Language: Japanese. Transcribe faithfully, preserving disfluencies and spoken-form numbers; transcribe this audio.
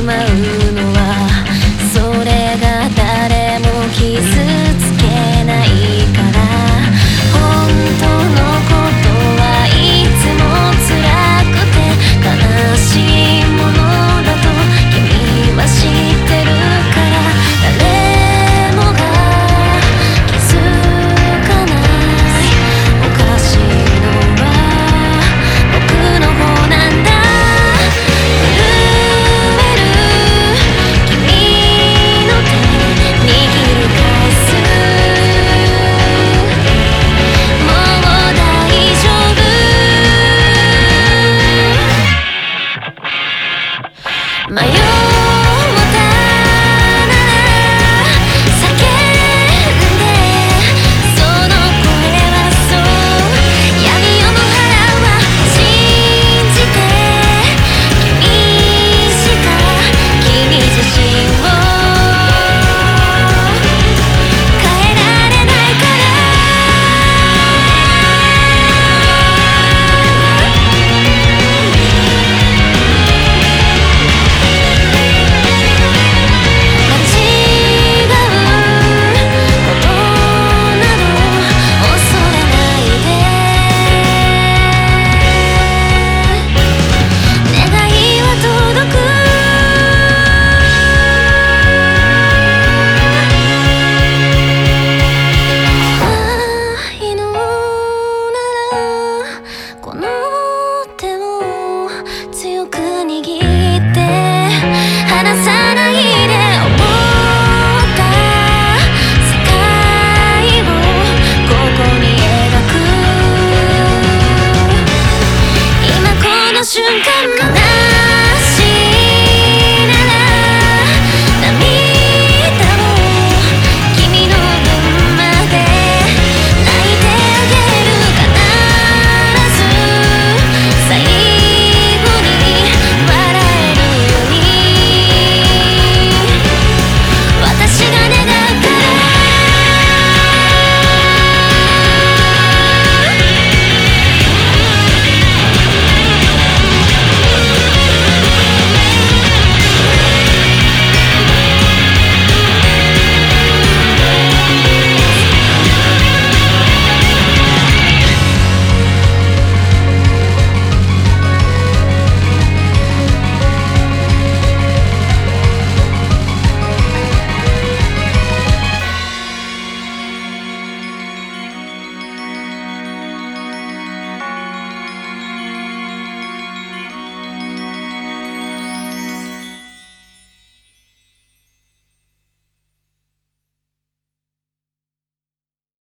まうのはそれが誰も傷つけないから本当のことはいつも辛くて悲しいものだと君は知ってるから誰もが気づかないおかしいのは僕の方なんだ迷うもたなら叫んでその声はそう闇夜の腹は信じて君しか君自身を変えられないから強く握って離さないで思った世界をここに描く今この瞬間